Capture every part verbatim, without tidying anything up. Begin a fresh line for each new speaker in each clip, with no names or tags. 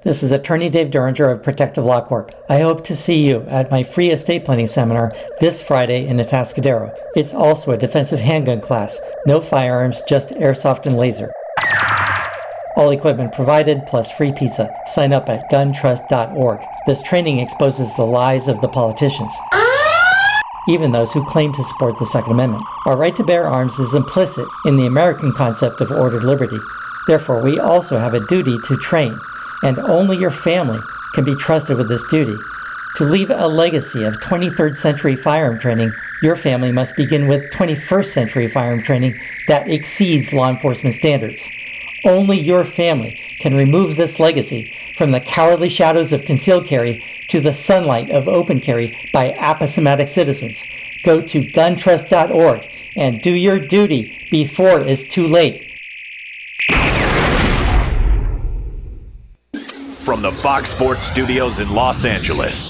This is Attorney Dave Duringer of Protective Law Corp. I hope to see you at my free estate planning seminar this Friday in Atascadero. It's also a defensive handgun class. No firearms, just airsoft and laser. All equipment provided, plus free pizza. Sign up at gun trust dot org. This training exposes the lies of the politicians, even those who claim to support the Second Amendment. Our right to bear arms is implicit in the American concept of ordered liberty. Therefore, we also have a duty to train, and only your family can be trusted with this duty. To leave a legacy of twenty-third century firearm training, your family must begin with twenty-first century firearm training that exceeds law enforcement standards. Only your family can remove this legacy from the cowardly shadows of concealed carry to the sunlight of open carry by aposematic citizens. Go to gun trust dot org and do your duty before it's too late.
From the Fox Sports Studios in Los Angeles,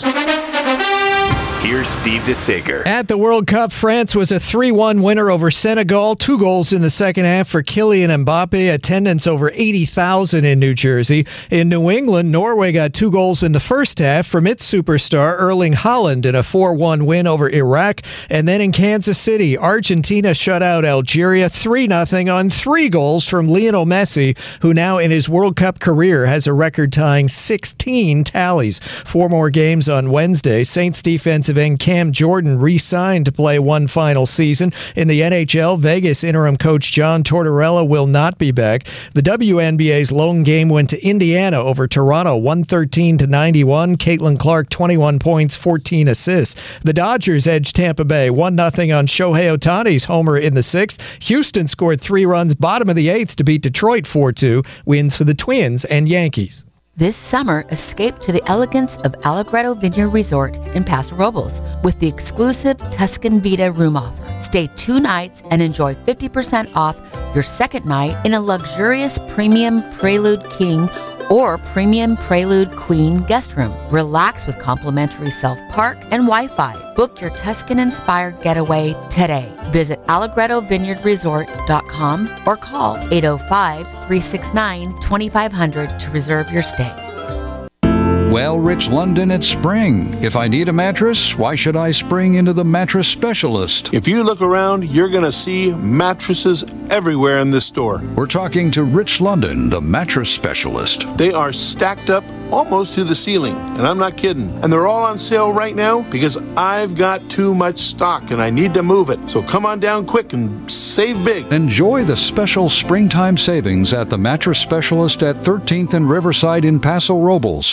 here's Steve DeSager.
At the World Cup, France was a three one winner over Senegal. Two goals in the second half for Kylian Mbappe. Attendance over eighty thousand in New Jersey. In New England, Norway got two goals in the first half from its superstar Erling Haaland in a four one win over Iraq. And then in Kansas City, Argentina shut out Algeria three nothing on three goals from Lionel Messi, who now in his World Cup career has a record-tying sixteen tallies. Four more games on Wednesday. Saints defensive end Cam Jordan re-signed to play one final season. In the N H L, Vegas interim coach John Tortorella will not be back. The W N B A's lone game went to Indiana over Toronto, one thirteen to ninety-one. Caitlin Clark, twenty-one points, fourteen assists. The Dodgers edged Tampa Bay one nothing on Shohei Ohtani's homer in the sixth. Houston scored three runs bottom of the eighth to beat Detroit four two. Wins for the Twins and Yankees.
This summer, escape to the elegance of Allegretto Vineyard Resort in Paso Robles with the exclusive Tuscan Vita room offer. Stay two nights and enjoy fifty percent off your second night in a luxurious Premium Prelude King or Premium Prelude Queen guest room. Relax with complimentary self-park and Wi-Fi. Book your Tuscan-inspired getaway today. Visit allegretto vineyard resort dot com or call eight oh five, three six nine, two five zero zero to reserve your stay.
Well, Rich London, it's spring. If I need a mattress, why should I spring into the Mattress Specialist?
If you look around, you're going to see mattresses everywhere in this store.
We're talking to Rich London, the Mattress Specialist.
They are stacked up almost to the ceiling, and I'm not kidding. And they're all on sale right now because I've got too much stock and I need to move it. So come on down quick and save big.
Enjoy the special springtime savings at the Mattress Specialist at thirteenth and Riverside in Paso Robles.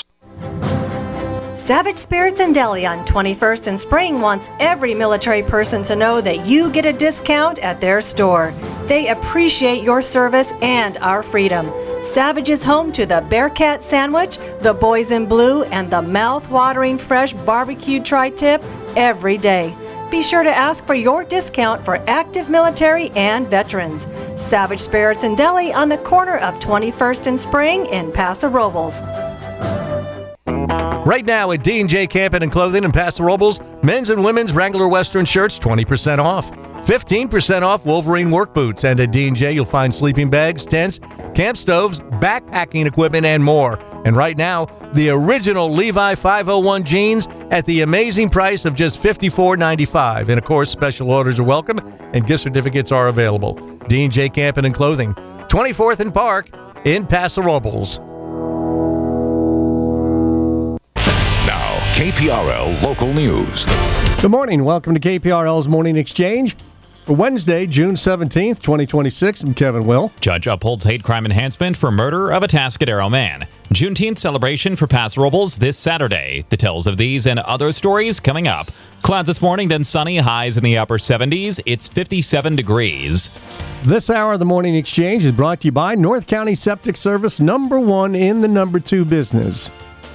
Savage Spirits and Deli on twenty-first and Spring wants every military person to know that you get a discount at their store. They appreciate your service and our freedom. Savage is home to the Bearcat Sandwich, the Boys in Blue, and the mouth-watering fresh barbecued tri-tip every day. Be sure to ask for your discount for active military and veterans. Savage Spirits and Deli on the corner of twenty-first and Spring in Paso Robles.
Right now at D and J Camping and Clothing in Paso Robles, men's and women's Wrangler Western shirts twenty percent off. fifteen percent off Wolverine work boots. And at D and J you'll find sleeping bags, tents, camp stoves, backpacking equipment, and more. And right now, the original Levi five oh one jeans at the amazing price of just fifty-four ninety-five. And of course, special orders are welcome and gift certificates are available. D and J Camping and Clothing, twenty-fourth and Park in Paso Robles.
K P R L Local News.
Good morning. Welcome to K P R L's Morning Exchange. For Wednesday, June seventeenth, twenty twenty-six, I'm Kevin Will.
Judge upholds hate crime enhancement for murder of a Atascadero man. Juneteenth celebration for Paso Robles this Saturday. Details of these and other stories coming up. Clouds this morning, then sunny, highs in the upper seventies. It's fifty-seven degrees.
This hour of the Morning Exchange is brought to you by North County Septic Service, number one in the number two business.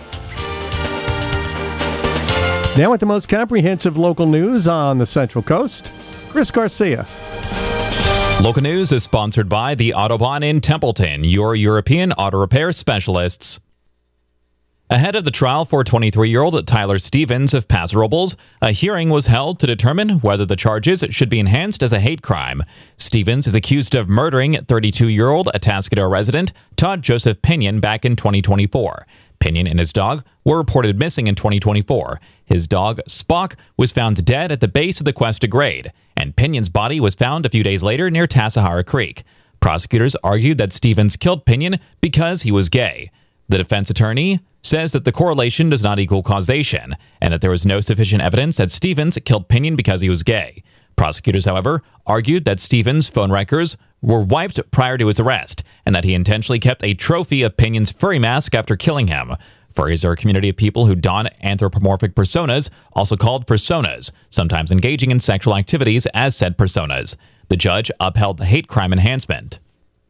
Now with the most comprehensive local news on the Central Coast, Chris Garcia.
Local news is sponsored by the Autobahn in Templeton, your European auto repair specialists. Ahead of the trial for twenty-three-year-old Tyler Stevens of Paso Robles, a hearing was held to determine whether the charges should be enhanced as a hate crime. Stevens is accused of murdering thirty-two-year-old Atascadero resident Todd Joseph Pinion back in twenty twenty-four. Pinion and his dog were reported missing in twenty twenty-four. His dog, Spock, was found dead at the base of the Cuesta Grade, and Pinion's body was found a few days later near Tassajara Creek. Prosecutors argued that Stevens killed Pinion because he was gay. The defense attorney says that the correlation does not equal causation, and that there was no sufficient evidence that Stevens killed Pinion because he was gay. Prosecutors, however, argued that Stevens' phone records were wiped prior to his arrest, and that he intentionally kept a trophy of Pinion's furry mask after killing him. Furries are a community of people who don anthropomorphic personas, also called personas, sometimes engaging in sexual activities as said personas. The judge upheld the hate crime enhancement.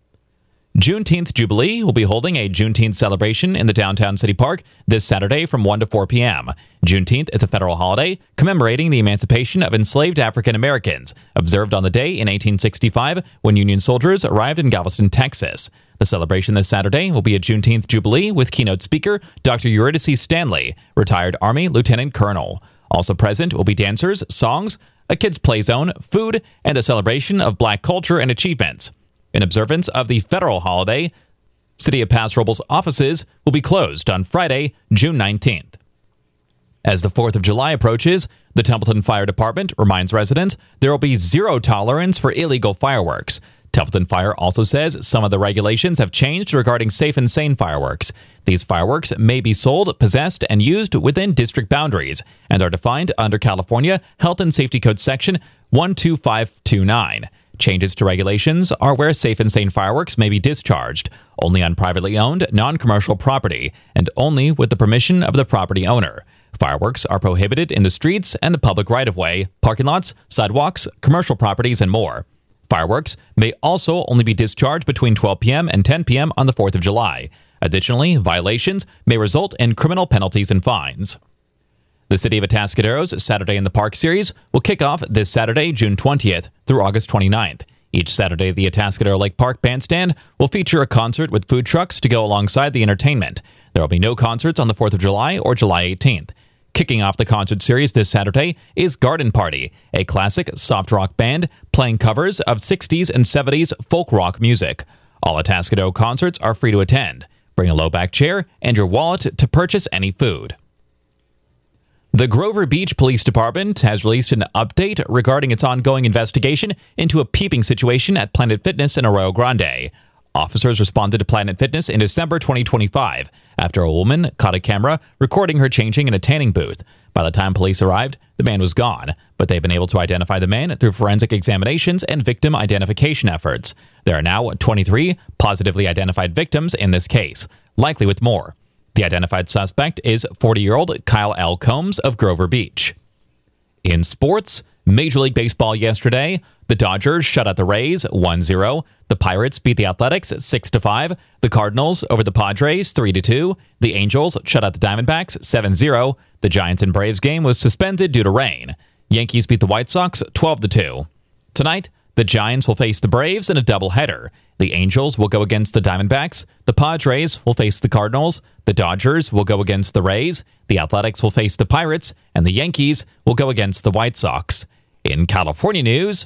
Juneteenth Jubilee will be holding a Juneteenth celebration in the downtown city park this Saturday from one to four p.m. Juneteenth is a federal holiday commemorating the emancipation of enslaved African Americans, observed on the day in eighteen sixty-five when Union soldiers arrived in Galveston, Texas. The celebration this Saturday will be a Juneteenth Jubilee with keynote speaker Doctor Eurydice Stanley, retired Army Lieutenant Colonel. Also present will be dancers, songs, a kids' play zone, food, and a celebration of black culture and achievements. In observance of the federal holiday, City of Paso Robles offices will be closed on Friday, June nineteenth. As the fourth of July approaches, the Templeton Fire Department reminds residents there will be zero tolerance for illegal fireworks. Templeton Fire also says some of the regulations have changed regarding safe and sane fireworks. These fireworks may be sold, possessed, and used within district boundaries and are defined under California Health and Safety Code Section one two five two nine. Changes to regulations are where safe and sane fireworks may be discharged, only on privately owned, non-commercial property, and only with the permission of the property owner. Fireworks are prohibited in the streets and the public right-of-way, parking lots, sidewalks, commercial properties, and more. Fireworks may also only be discharged between twelve p.m. and ten p.m. on the fourth of July. Additionally, violations may result in criminal penalties and fines. The City of Atascadero's Saturday in the Park series will kick off this Saturday, June twentieth through August twenty-ninth. Each Saturday, the Atascadero Lake Park Bandstand will feature a concert with food trucks to go alongside the entertainment. There will be no concerts on the fourth of July or July eighteenth. Kicking off the concert series this Saturday is Garden Party, a classic soft rock band playing covers of sixties and seventies folk rock music. All Atascadero concerts are free to attend. Bring a low back chair and your wallet to purchase any food. The Grover Beach Police Department has released an update regarding its ongoing investigation into a peeping situation at Planet Fitness in Arroyo Grande. Officers responded to Planet Fitness in December twenty twenty-five after a woman caught a camera recording her changing in a tanning booth. By the time police arrived, the man was gone, but they've been able to identify the man through forensic examinations and victim identification efforts. There are now twenty-three positively identified victims in this case, likely with more. The identified suspect is forty-year-old Kyle L. Combs of Grover Beach. In sports, Major League Baseball yesterday, the Dodgers shut out the Rays one zero. The Pirates beat the Athletics six to five. The Cardinals over the Padres three to two. The Angels shut out the Diamondbacks seven zero. The Giants and Braves game was suspended due to rain. Yankees beat the White Sox twelve to two. Tonight, the Giants will face the Braves in a doubleheader. The Angels will go against the Diamondbacks. The Padres will face the Cardinals. The Dodgers will go against the Rays. The Athletics will face the Pirates. And the Yankees will go against the White Sox. In California news,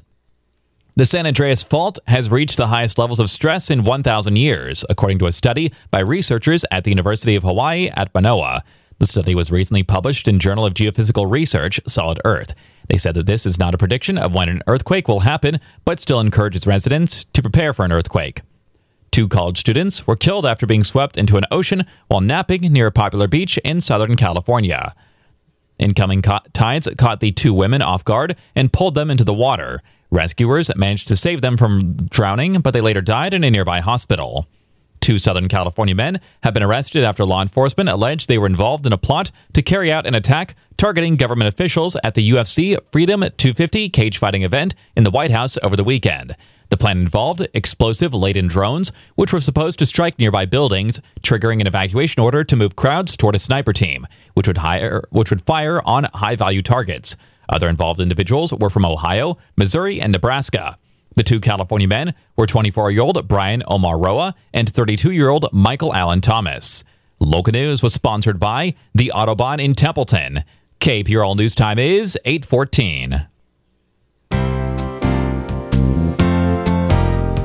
the San Andreas Fault has reached the highest levels of stress in one thousand years, according to a study by researchers at the University of Hawaii at Manoa. The study was recently published in Journal of Geophysical Research, Solid Earth. They said that this is not a prediction of when an earthquake will happen, but still encourages residents to prepare for an earthquake. Two college students were killed after being swept into an ocean while napping near a popular beach in Southern California. Incoming co- tides caught the two women off guard and pulled them into the water. Rescuers managed to save them from drowning, but they later died in a nearby hospital. Two Southern California men have been arrested after law enforcement alleged they were involved in a plot to carry out an attack targeting government officials at the U F C Freedom two fifty cage fighting event in the White House over the weekend. The plan involved explosive-laden drones, which were supposed to strike nearby buildings, triggering an evacuation order to move crowds toward a sniper team, which would hire, which would fire on high-value targets. Other involved individuals were from Ohio, Missouri, and Nebraska. The two California men were twenty-four-year-old Brian Omar Roa and thirty-two-year-old Michael Allen Thomas. Local News was sponsored by the Autobahn in Templeton. K P R L News Time is eight fourteen.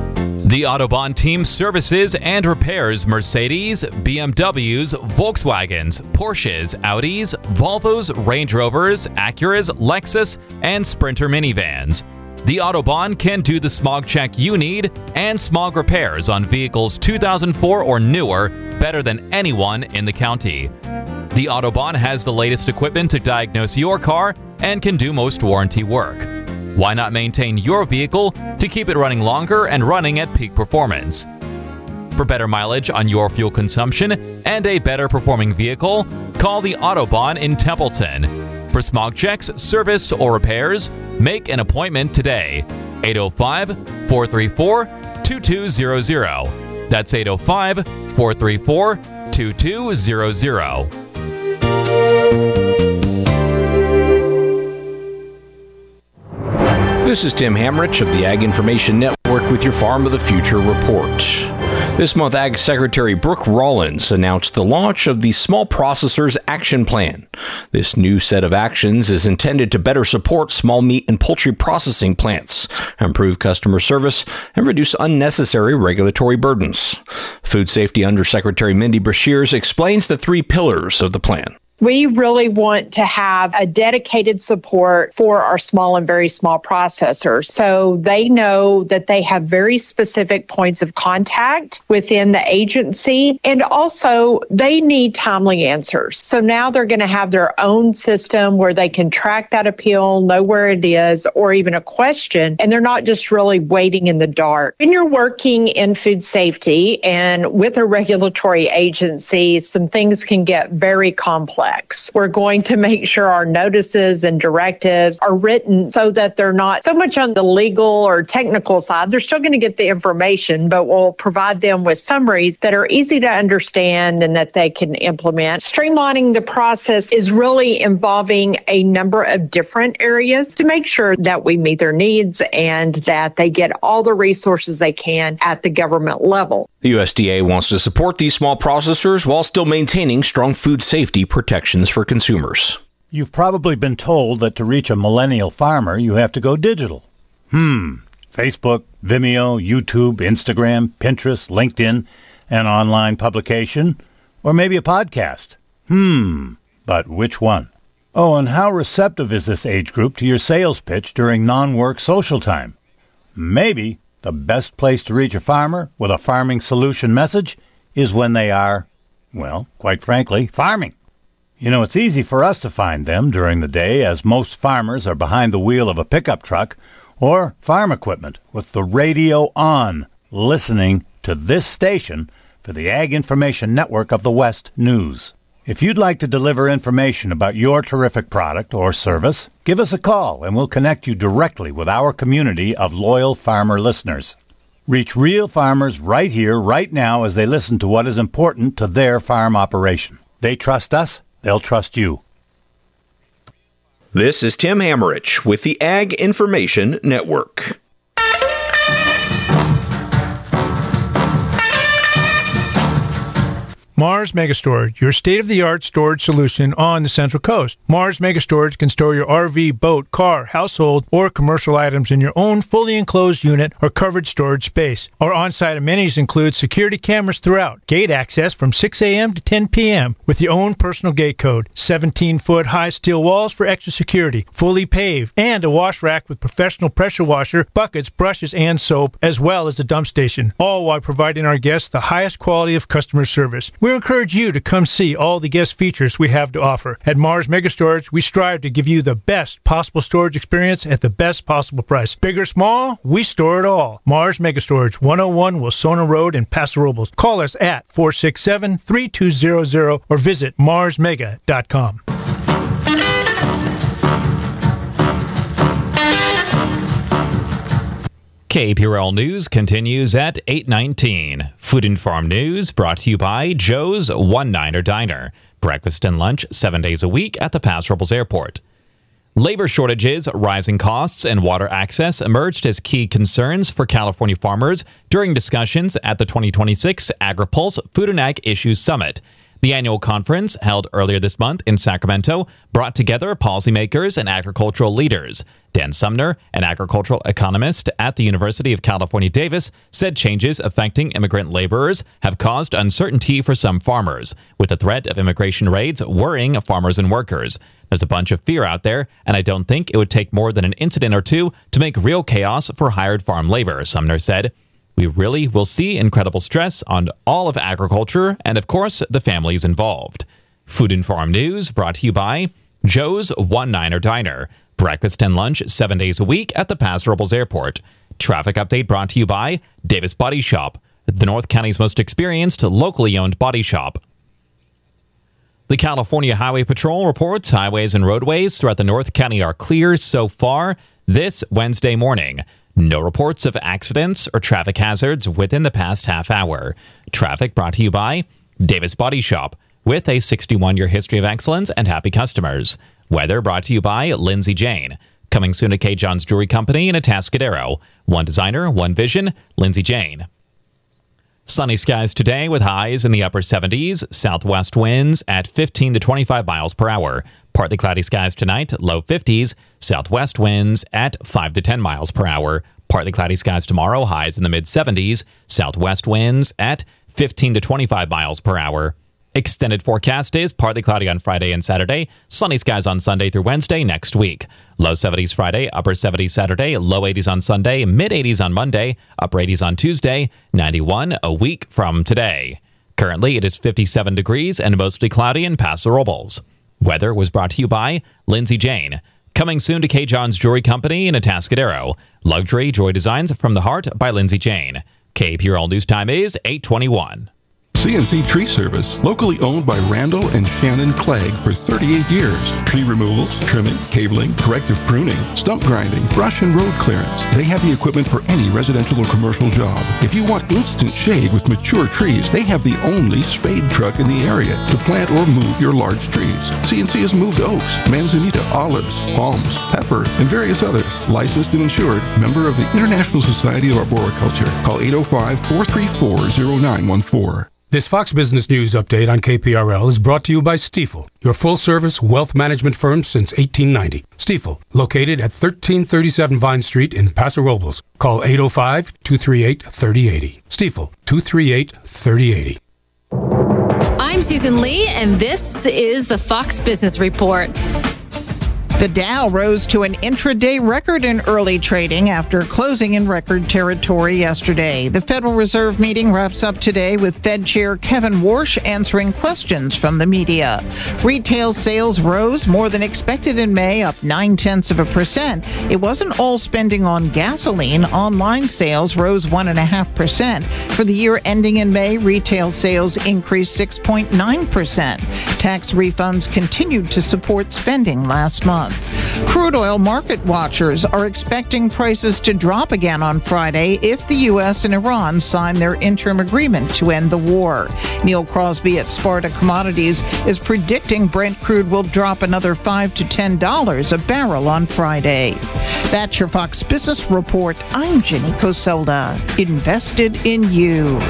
The Autobahn team services and repairs Mercedes, B M Ws, Volkswagens, Porsches, Audis, Volvos, Range Rovers, Acuras, Lexus, and Sprinter minivans. The Autobahn can do the smog check you need and smog repairs on vehicles two thousand four or newer better than anyone in the county. The Autobahn has the latest equipment to diagnose your car and can do most warranty work. Why not maintain your vehicle to keep it running longer and running at peak performance? For better mileage on your fuel consumption and a better performing vehicle, call the Autobahn in Templeton. For smog checks, service, or repairs, make an appointment today. eight oh five, four three four, two two zero zero. That's eight oh five, four three four, two two zero zero.
This is Tim Hamrich of the Ag Information Network with your Farm of the Future report. This month, Ag Secretary Brooke Rollins announced the launch of the Small Processors Action Plan. This new set of actions is intended to better support small meat and poultry processing plants, improve customer service, and reduce unnecessary regulatory burdens. Food Safety Undersecretary Mindy Brashears explains the three pillars of the plan.
We really want to have a dedicated support for our small and very small processors. So they know that they have very specific points of contact within the agency. And also they need timely answers. So now they're going to have their own system where they can track that appeal, know where it is, or even a question. And they're not just really waiting in the dark. When you're working in food safety and with a regulatory agency, some things can get very complex. We're going to make sure our notices and directives are written so that they're not so much on the legal or technical side. They're still going to get the information, but we'll provide them with summaries that are easy to understand and that they can implement. Streamlining the process is really involving a number of different areas to make sure that we meet their needs and that they get all the resources they can at the government level.
The U S D A wants to support these small processors while still maintaining strong food safety protections for consumers.
You've probably been told that to reach a millennial farmer, you have to go digital. Hmm. Facebook, Vimeo, YouTube, Instagram, Pinterest, LinkedIn, an online publication, or maybe a podcast. Hmm. But which one? Oh, and how receptive is this age group to your sales pitch during non-work social time? Maybe the best place to reach a farmer with a farming solution message is when they are, well, quite frankly, farming. You know, it's easy for us to find them during the day as most farmers are behind the wheel of a pickup truck or farm equipment with the radio on, listening to this station for the Ag Information Network of the West News. If you'd like to deliver information about your terrific product or service, give us a call and we'll connect you directly with our community of loyal farmer listeners. Reach real farmers right here, right now, as they listen to what is important to their farm operation. They trust us, they'll trust you.
This is Tim Hamrich with the Ag Information Network.
Mars Megastorage, your state-of-the-art storage solution on the Central Coast. Mars Megastorage can store your R V, boat, car, household, or commercial items in your own fully enclosed unit or covered storage space. Our on-site amenities include security cameras throughout, gate access from six a.m. to ten p.m. with your own personal gate code, seventeen-foot high steel walls for extra security, fully paved, and a wash rack with professional pressure washer, buckets, brushes, and soap, as well as a dump station, all while providing our guests the highest quality of customer service. We encourage you to come see all the guest features we have to offer. At Mars Megastorage, we strive to give you the best possible storage experience at the best possible price. Big or small, we store it all. Mars Megastorage, one oh one Wilsona Road in Paso Robles. Call us at four six seven, three two zero zero or visit mars mega dot com.
K P R L News continues at eight nineteen. Food and Farm News brought to you by Joe's One Niner Diner. Breakfast and lunch seven days a week at the Paso Robles Airport. Labor shortages, rising costs, and water access emerged as key concerns for California farmers during discussions at the twenty twenty-six AgriPulse Food and Ag Issues Summit. The annual conference, held earlier this month in Sacramento, brought together policymakers and agricultural leaders. Dan Sumner, an agricultural economist at the University of California, Davis, said changes affecting immigrant laborers have caused uncertainty for some farmers, with the threat of immigration raids worrying farmers and workers. There's a bunch of fear out there, and I don't think it would take more than an incident or two to make real chaos for hired farm labor, Sumner said. We really will see incredible stress on all of agriculture and, of course, the families involved. Food and Farm News brought to you by Joe's One Niner Diner. Breakfast and lunch seven days a week at the Paso Robles Airport. Traffic update brought to you by Davis Body Shop, the North County's most experienced locally owned body shop. The California Highway Patrol reports highways and roadways throughout the North County are clear so far this Wednesday morning. No reports of accidents or traffic hazards within the past half hour. Traffic brought to you by Davis Body Shop, with a sixty-one-year history of excellence and happy customers. Weather brought to you by Lindsay Jane. Coming soon to K. John's Jewelry Company in Atascadero. One designer, one vision, Lindsay Jane. Sunny skies today with highs in the upper seventies, southwest winds at fifteen to twenty-five miles per hour. Partly cloudy skies tonight, low fifties, southwest winds at five to ten miles per hour. Partly cloudy skies tomorrow, highs in the mid seventies, southwest winds at fifteen to twenty-five miles per hour. Extended forecast is partly cloudy on Friday and Saturday, sunny skies on Sunday through Wednesday next week. Low seventies Friday, upper seventies Saturday, low eighties on Sunday, mid eighties on Monday, upper eighties on Tuesday, ninety-one a week from today. Currently, it is fifty-seven degrees and mostly cloudy in Paso Robles. Weather was brought to you by Lindsay Jane. Coming soon to K. John's Jewelry Company in Atascadero. Luxury Joy Designs from the Heart by Lindsay Jane. K P R L News Time is eight twenty-one.
C N C Tree Service, locally owned by Randall and Shannon Clegg for thirty-eight years. Tree removals, trimming, cabling, corrective pruning, stump grinding, brush and road clearance. They have the equipment for any residential or commercial job. If you want instant shade with mature trees, they have the only spade truck in the area to plant or move your large trees. C N C has moved oaks, manzanita, olives, palms, pepper, and various others. Licensed and insured, member of the International Society of Arboriculture. Call eight oh five, four three four, oh nine one four.
This Fox Business News update on K P R L is brought to you by Stifel, your full-service wealth management firm since eighteen ninety. Stifel, located at thirteen thirty-seven Vine Street in Paso Robles. Call eight oh five, two three eight, three oh eight oh. Stifel, two three eight, three oh eight oh.
I'm Susan Lee, and this is the Fox Business Report.
The Dow rose to an intraday record in early trading after closing in record territory yesterday. The Federal Reserve meeting wraps up today with Fed Chair Kevin Warsh answering questions from the media. Retail sales rose more than expected in May, up nine-tenths of a percent. It wasn't all spending on gasoline. Online sales rose one point five percent. For the year ending in May, retail sales increased six point nine percent. Tax refunds continued to support spending last month. Crude oil market watchers are expecting prices to drop again on Friday if the U S and Iran sign their interim agreement to end the war. Neil Crosby at Sparta Commodities is predicting Brent crude will drop another five to ten dollars a barrel on Friday. That's your Fox Business Report. I'm Jenny Coselda. Invested in you.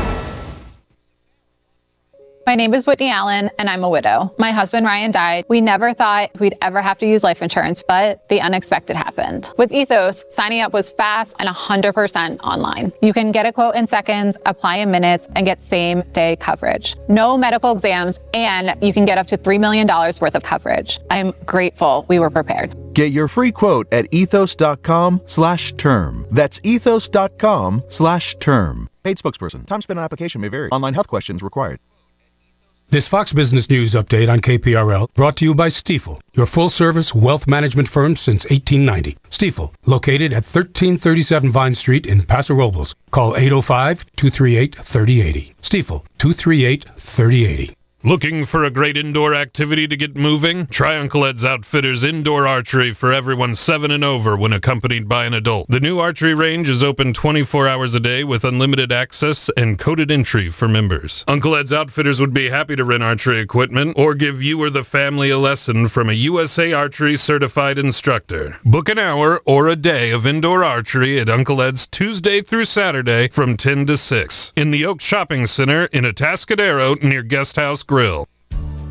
My name is Whitney Allen, and I'm a widow. My husband, Ryan, died. We never thought we'd ever have to use life insurance, but the unexpected happened. With Ethos, signing up was fast and one hundred percent online. You can get a quote in seconds, apply in minutes, and get same-day coverage. No medical exams, and you can get up to three million dollars worth of coverage. I'm grateful we were prepared.
Get your free quote at ethos.com slash term. That's ethos.com slash term. Paid spokesperson. Time spent on application may vary. Online health questions required.
This Fox Business News update on K P R L brought to you by Stifel, your full-service wealth management firm since eighteen ninety. Stifel, located at thirteen thirty-seven Vine Street in Paso Robles. Call eight oh five, two three eight, three oh eight oh. Stifel, two three eight, three oh eight oh.
Looking for a great indoor activity to get moving? Try Uncle Ed's Outfitters Indoor Archery for everyone seven and over when accompanied by an adult. The new archery range is open twenty-four hours a day with unlimited access and coded entry for members. Uncle Ed's Outfitters would be happy to rent archery equipment or give you or the family a lesson from a U S A Archery certified instructor. Book an hour or a day of indoor archery at Uncle Ed's Tuesday through Saturday from ten to six in the Oak Shopping Center in Atascadero near Guest House Grill.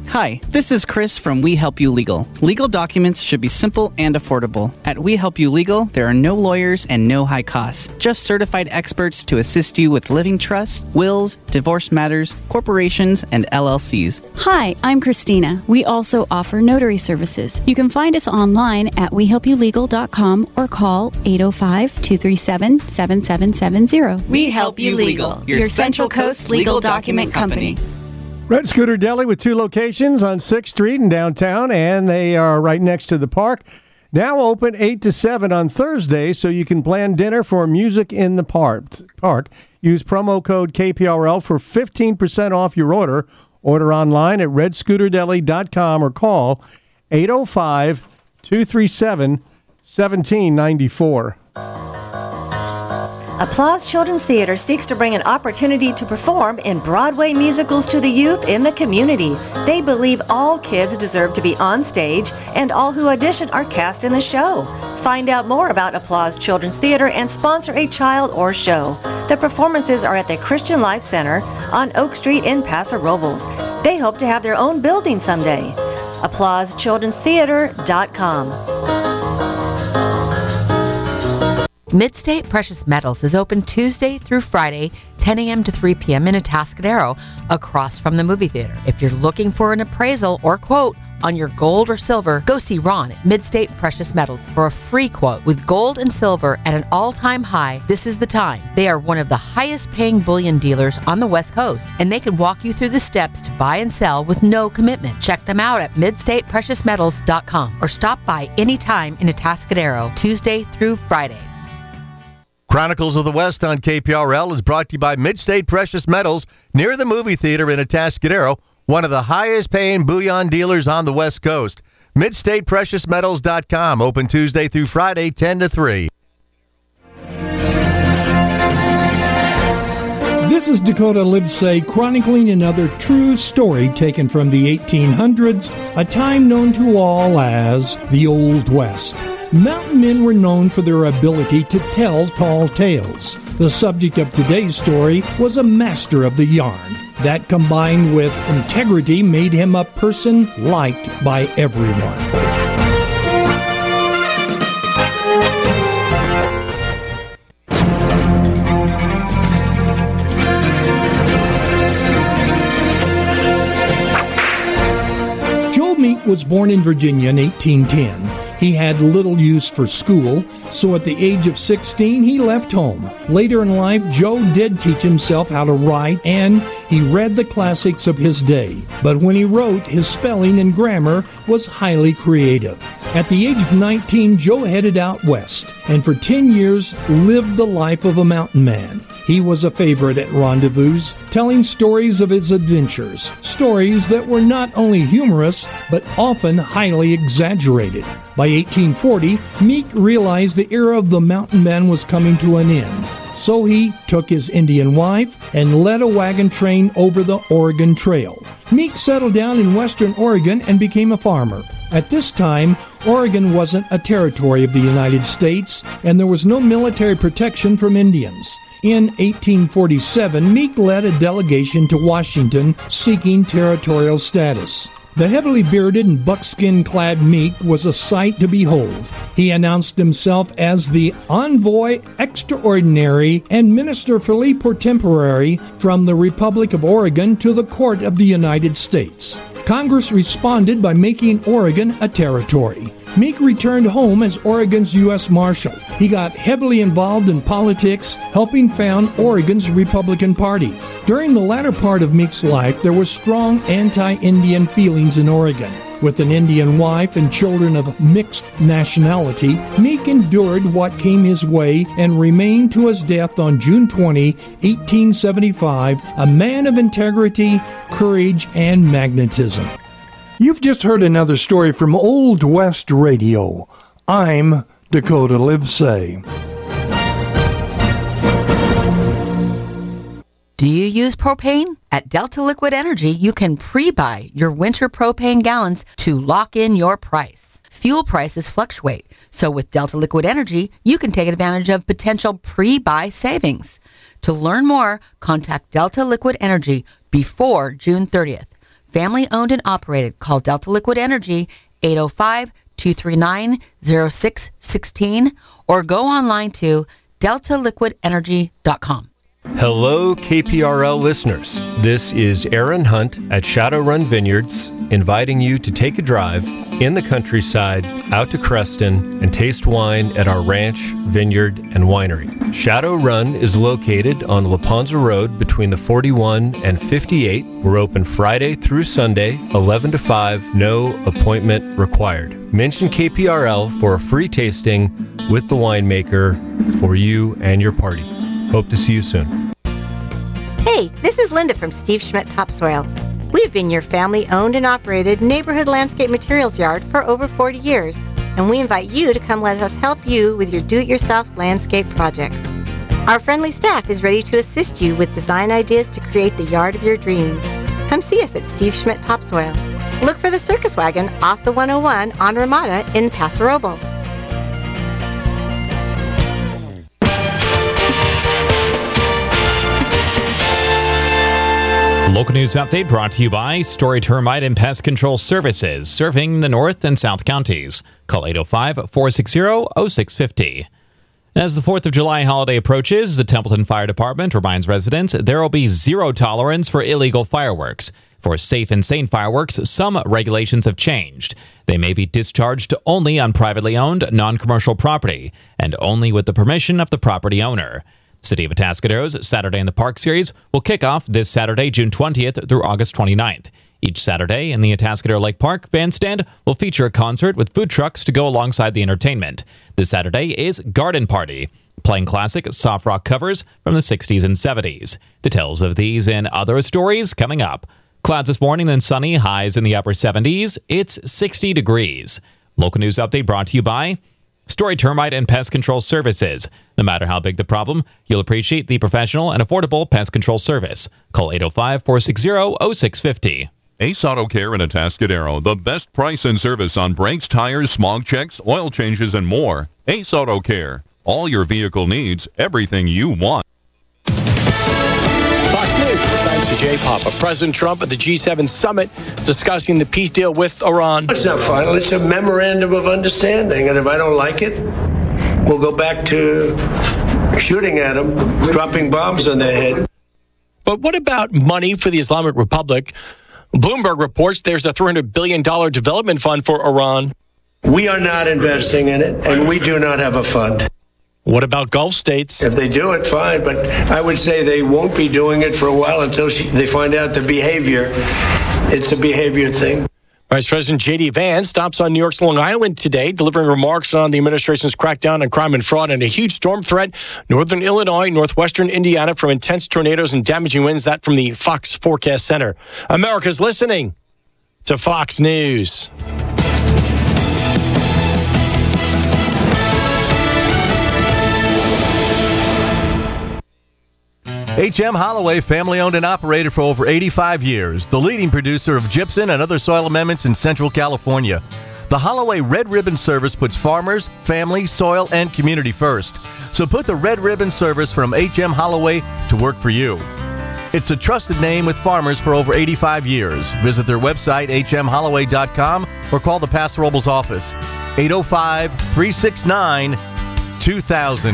Hi, this is Chris from We Help You Legal. Legal documents should be simple and affordable. At We Help You Legal, there are no lawyers and no high costs, just certified experts to assist you with living trusts, wills, divorce matters, corporations, and L L Cs.
Hi, I'm Christina. We also offer notary services. You can find us online at we help you legal dot com or call eight oh five, two three seven, seven seven seven zero.
We Help You Legal, your Central Coast legal document company.
Red Scooter Deli with two locations on sixth Street in downtown, and they are right next to the park. Now open eight to seven on Thursday, so you can plan dinner for music in the park. Park. Use promo code K P R L for fifteen percent off your order. Order online at red scooter deli dot com or call eight oh five, two three seven, one seven nine four.
Applause Children's Theater seeks to bring an opportunity to perform in Broadway musicals to the youth in the community. They believe all kids deserve to be on stage, and all who audition are cast in the show. Find out more about Applause Children's Theater and sponsor a child or show. The performances are at the Christian Life Center on Oak Street in Paso Robles. They hope to have their own building someday. applause children's theater dot com.
Midstate Precious Metals is open Tuesday through Friday, ten a.m. to three p.m. in Atascadero, across from the movie theater. If you're looking for an appraisal or quote on your gold or silver, go see Ron at Midstate Precious Metals for a free quote. With gold and silver at an all-time high, this is the time. They are one of the highest-paying bullion dealers on the West Coast, and they can walk you through the steps to buy and sell with no commitment. Check them out at midstate precious metals dot com or stop by anytime in Atascadero, Tuesday through Friday.
Chronicles of the West on K P R L is brought to you by Midstate Precious Metals near the movie theater in Atascadero, one of the highest paying bullion dealers on the West Coast. midstate precious metals dot com, open Tuesday through Friday, ten to three.
This is Dakota Livesay chronicling another true story taken from the eighteen hundreds, a time known to all as the Old West. Mountain men were known for their ability to tell tall tales. The subject of today's story was a master of the yarn. That, combined with integrity, made him a person liked by everyone. Joe Meek was born in Virginia in eighteen ten. He had little use for school, so at the age of sixteen, he left home. Later in life, Joe did teach himself how to write, and he read the classics of his day. But when he wrote, his spelling and grammar was highly creative. At the age of nineteen, Joe headed out west, and for ten years lived the life of a mountain man. He was a favorite at rendezvous, telling stories of his adventures, stories that were not only humorous, but often highly exaggerated. By eighteen forty, Meek realized the era of the mountain man was coming to an end. So he took his Indian wife and led a wagon train over the Oregon Trail. Meek settled down in western Oregon and became a farmer. At this time, Oregon wasn't a territory of the United States, and there was no military protection from Indians. In eighteen forty-seven, Meek led a delegation to Washington seeking territorial status. The heavily bearded and buckskin-clad Meek was a sight to behold. He announced himself as the envoy extraordinary and minister plenipotentiary from the Republic of Oregon to the Court of the United States. Congress responded by making Oregon a territory. Meek returned home as Oregon's U S Marshal. He got heavily involved in politics, helping found Oregon's Republican Party. During the latter part of Meek's life, there were strong anti-Indian feelings in Oregon. With an Indian wife and children of mixed nationality, Meek endured what came his way and remained to his death on June twentieth, eighteen seventy-five, a man of integrity, courage, and magnetism. You've just heard another story from Old West Radio. I'm Dakota Livesay.
Do you use propane? At Delta Liquid Energy, you can pre-buy your winter propane gallons to lock in your price. Fuel prices fluctuate, so with Delta Liquid Energy, you can take advantage of potential pre-buy savings. To learn more, contact Delta Liquid Energy before June thirtieth. Family owned and operated. Call Delta Liquid Energy eight oh five, two three nine, oh six one six or go online to delta liquid energy dot com.
Hello, K P R L listeners. This is Aaron Hunt at Shadowrun Vineyards, inviting you to take a drive in the countryside out to Creston and taste wine at our ranch, vineyard, and winery. Shadowrun is located on Laponza Road between the forty-one and fifty-eight. We're open Friday through Sunday, eleven to five, no appointment required. Mention K P R L for a free tasting with the winemaker for you and your party. Hope to see you soon.
Hey, this is Linda from Steve Schmidt Topsoil. We've been your family-owned and operated neighborhood landscape materials yard for over forty years, and we invite you to come let us help you with your do-it-yourself landscape projects. Our friendly staff is ready to assist you with design ideas to create the yard of your dreams. Come see us at Steve Schmidt Topsoil. Look for the circus wagon off the one oh one on Ramada in Paso Robles.
Local news update brought to you by Story Termite and Pest Control Services, serving the North and South counties. Call eight oh five, four six zero, oh six five oh. As the fourth of July holiday approaches, the Templeton Fire Department reminds residents there will be zero tolerance for illegal fireworks. For safe and sane fireworks, some regulations have changed. They may be discharged only on privately owned, non-commercial property, and only with the permission of the property owner. City of Atascadero's Saturday in the Park series will kick off this Saturday, June twentieth through August twenty-ninth. Each Saturday in the Atascadero Lake Park Bandstand will feature a concert with food trucks to go alongside the entertainment. This Saturday is Garden Party, playing classic soft rock covers from the sixties and seventies. Details of these and other stories coming up. Clouds this morning, then sunny, highs in the upper seventies. It's sixty degrees. Local news update brought to you by Story Termite and Pest Control Services. No matter how big the problem, you'll appreciate the professional and affordable pest control service. Call eight oh five, four six zero, oh six five oh.
Ace Auto Care in Atascadero, the best price and service on brakes, tires, smog checks, oil changes, and more. Ace Auto Care, all your vehicle needs, everything you want.
Fox News, thanks to Jay Papa. President Trump at the G seven summit discussing the peace deal with Iran.
It's not final, it's a memorandum of understanding, and if I don't like it, we'll go back to shooting at them, dropping bombs on their head.
But what about money for the Islamic Republic? Bloomberg reports there's a three hundred billion dollars development fund for Iran.
We are not investing in it, and we do not have a fund.
What about Gulf states?
If they do it, fine, but I would say they won't be doing it for a while until she, they find out the behavior. It's a behavior thing.
Vice President J D Vance stops on New York's Long Island today, delivering remarks on the administration's crackdown on crime and fraud and a huge storm threat. Northern Illinois, northwestern Indiana from intense tornadoes and damaging winds. That from the Fox Forecast Center. America's listening to Fox News.
H M Holloway, family-owned and operated for over eighty-five years, the leading producer of gypsum and other soil amendments in Central California. The Holloway Red Ribbon Service puts farmers, family, soil, and community first. So put the Red Ribbon Service from H M Holloway to work for you. It's a trusted name with farmers for over eighty-five years. Visit their website, h m holloway dot com, or call the Paso Robles office, eight oh five, three six nine, two thousand.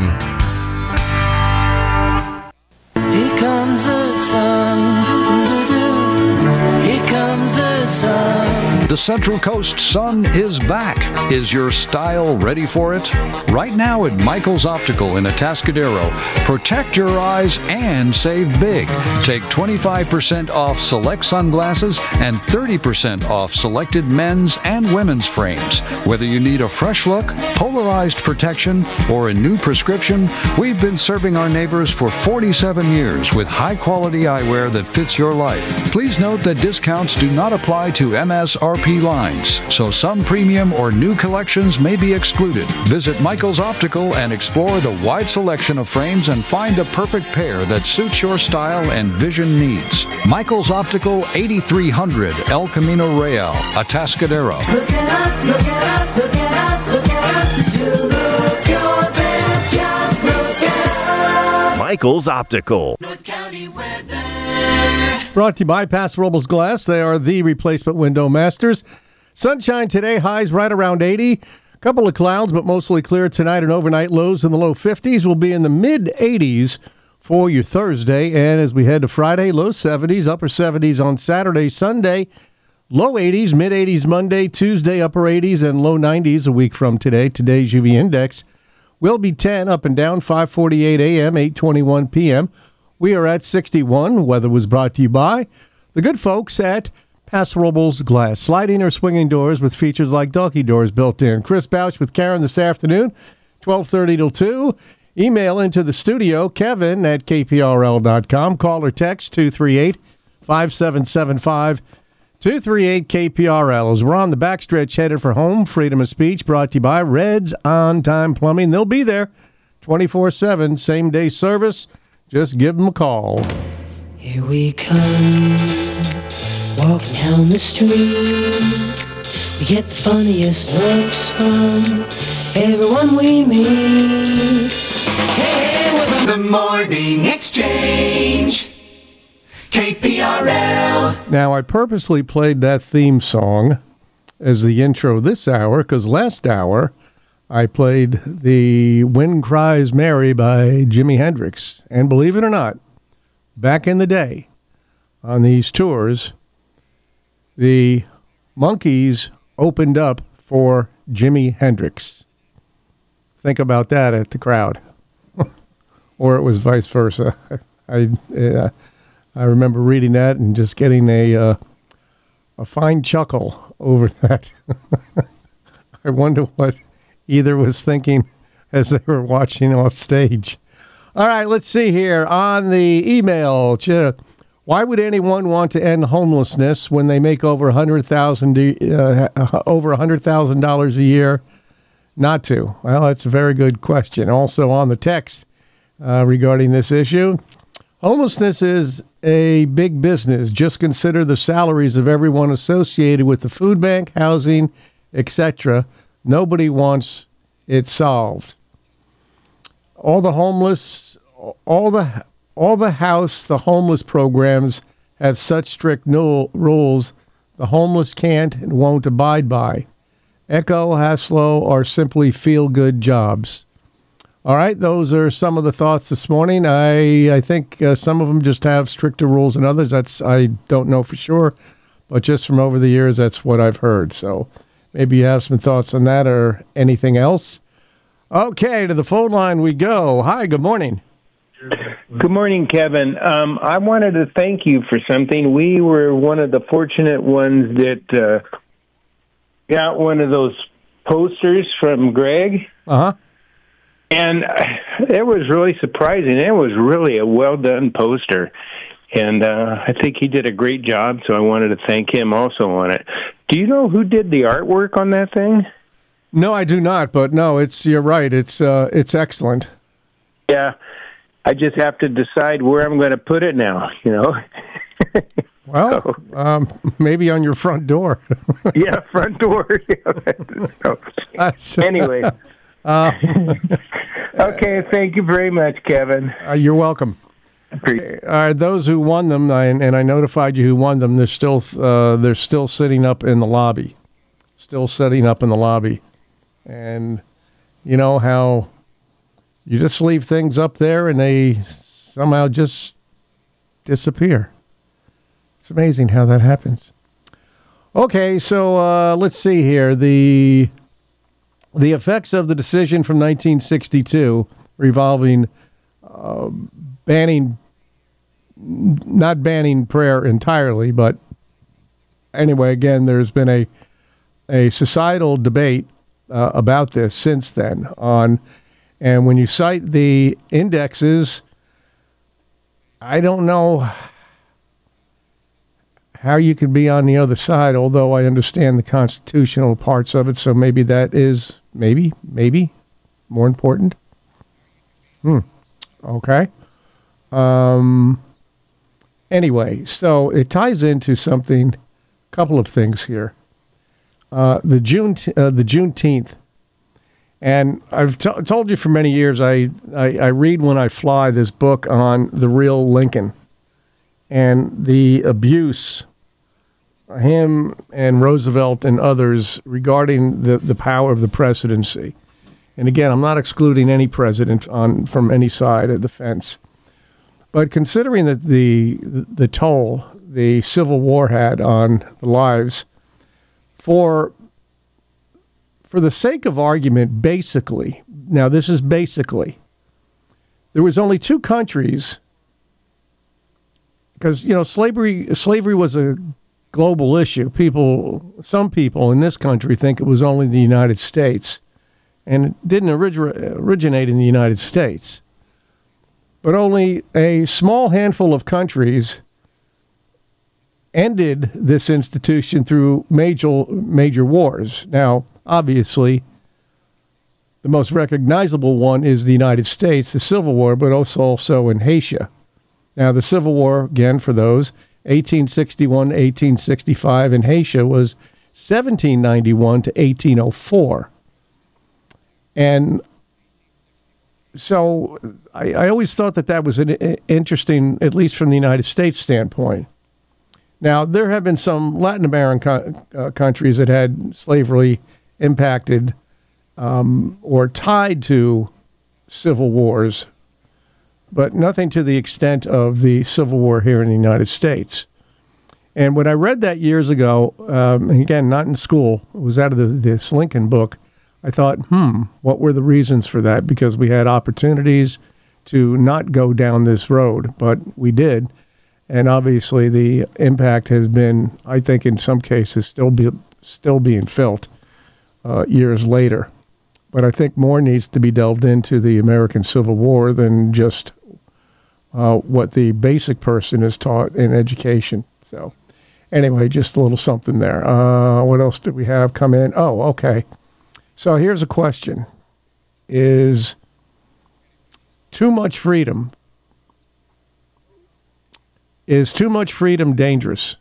Here comes the sun. Here comes the sun.
The Central Coast sun is back. Is your style ready for it? Right now at Michael's Optical in Atascadero, protect your eyes and save big. Take twenty-five percent off select sunglasses and thirty percent off selected men's and women's frames. Whether you need a fresh look, polarized protection, or a new prescription, we've been serving our neighbors for forty-seven years with high-quality eyewear that fits your life. Please note that discounts do not apply to M S R P lines, so some premium or new collections may be excluded. Visit Michael's Optical and explore the wide selection of frames and find the perfect pair that suits your style and vision needs. Michael's Optical, eighty-three hundred El Camino Real, Atascadero.
Look at us, look at us, look at us, look at us. You look your best, just look at us.
Michael's Optical.
North County weather.
Brought to you by Paso Robles Glass. They are the replacement window masters. Sunshine today, highs right around eighty. A couple of clouds, but mostly clear tonight, and overnight lows in the low fifties. Will be in the mid eighties for your Thursday. And as we head to Friday, low seventies, upper seventies on Saturday. Sunday, low eighties, mid eighties Monday, Tuesday, upper eighties, and low nineties a week from today. Today's U V index will be ten, up and down, five forty-eight a.m., eight twenty-one p.m. We are at sixty-one. Weather was brought to you by the good folks at Paso Robles Glass. Sliding or swinging doors with features like doggy doors built in. Chris Bausch with Karen this afternoon, twelve thirty till two. Email into the studio, Kevin at K P R L dot com. Call or text two three eight, five seven seven five, two three eight K P R L. As we're on the backstretch headed for home, freedom of speech brought to you by Red's On Time Plumbing. They'll be there twenty-four seven, same day service. Just give them a call.
Here we come, walking down the street. We get the funniest looks from everyone we meet. Hey, hey, we're the Morning Exchange, K P R L.
Now, I purposely played that theme song as the intro this hour because last hour I played the Wind Cries Mary by Jimi Hendrix. And believe it or not, back in the day on these tours, the Monkees opened up for Jimi Hendrix. Think about that at the crowd. Or it was vice versa. I uh, I remember reading that and just getting a uh, a fine chuckle over that. I wonder what either was thinking as they were watching off stage. All right, let's see here on the email. Why would anyone want to end homelessness when they make over a hundred thousand uh, over a hundred thousand dollars a year? Not to. Well, that's a very good question. Also on the text uh, regarding this issue, homelessness is a big business. Just consider the salaries of everyone associated with the food bank, housing, et cetera. Nobody wants it solved. All the homeless, all the all the house, the homeless programs have such strict no, rules the homeless can't and won't abide by. Echo, Haslow are simply feel-good jobs. All right, those are some of the thoughts this morning. I I think uh, some of them just have stricter rules than others. That's I don't know for sure, but just from over the years, that's what I've heard. So maybe you have some thoughts on that or anything else. Okay, to the phone line we go. Hi, good morning.
Good morning, Kevin. Um, I wanted to thank you for something. We were one of the fortunate ones that uh, got one of those posters from Greg.
Uh-huh.
And it was really surprising. It was really a well-done poster. And uh, I think he did a great job, so I wanted to thank him also on it. Do you know who did the artwork on that thing?
No, I do not, but no, it's you're right. It's uh, it's excellent.
Yeah, I just have to decide where I'm going to put it now, you know.
Well, so. um, maybe on your front door.
Yeah, front door. So, anyway. Uh, okay, thank you very much, Kevin.
Uh, you're welcome. Okay, uh, those who won them, I, and I notified you who won them, they're still uh, they're still sitting up in the lobby. Still sitting up in the lobby. And you know how you just leave things up there and they somehow just disappear. It's amazing how that happens. Okay, so uh, let's see here. The the effects of the decision from nineteen sixty-two revolving uh, banning, not banning prayer entirely, but anyway, again, there's been a a societal debate uh, about this since then on, and when you cite the indexes, I don't know how you could be on the other side, although I understand the constitutional parts of it, so maybe that is, maybe, maybe, more important. Hmm. Okay. Um. Anyway, so it ties into something, a couple of things here. Uh, the June, uh, the Juneteenth, and I've t- told you for many years. I, I I read when I fly this book on the real Lincoln, and the abuse, him and Roosevelt and others, regarding the, the power of the presidency. And again, I'm not excluding any president on from any side of the fence. But considering that the the toll the Civil War had on the lives, for for the sake of argument, basically, now this is basically, there was only two countries, because, you know, slavery slavery was a global issue. People, some people in this country think it was only the United States, and it didn't origi- originate in the United States. But only a small handful of countries ended this institution through major major wars. Now, obviously, the most recognizable one is the United States, the Civil War, but also also in Haiti. Now, the Civil War, again, for those, eighteen sixty-one to eighteen sixty-five, in Haiti was seventeen ninety-one to eighteen oh four. And so I, I always thought that that was an interesting, at least from the United States standpoint. Now, there have been some Latin American uh, countries that had slavery impacted um, or tied to civil wars, but nothing to the extent of the Civil War here in the United States. And when I read that years ago, um, again, not in school, it was out of the, this Lincoln book, I thought, hmm, what were the reasons for that? Because we had opportunities to not go down this road, but we did. And obviously the impact has been, I think in some cases, still be, still being felt uh, years later. But I think more needs to be delved into the American Civil War than just uh, what the basic person is taught in education. So anyway, just a little something there. Uh, what else did we have come in? Oh, okay. So here's a question. Is too much freedom, is too much freedom dangerous?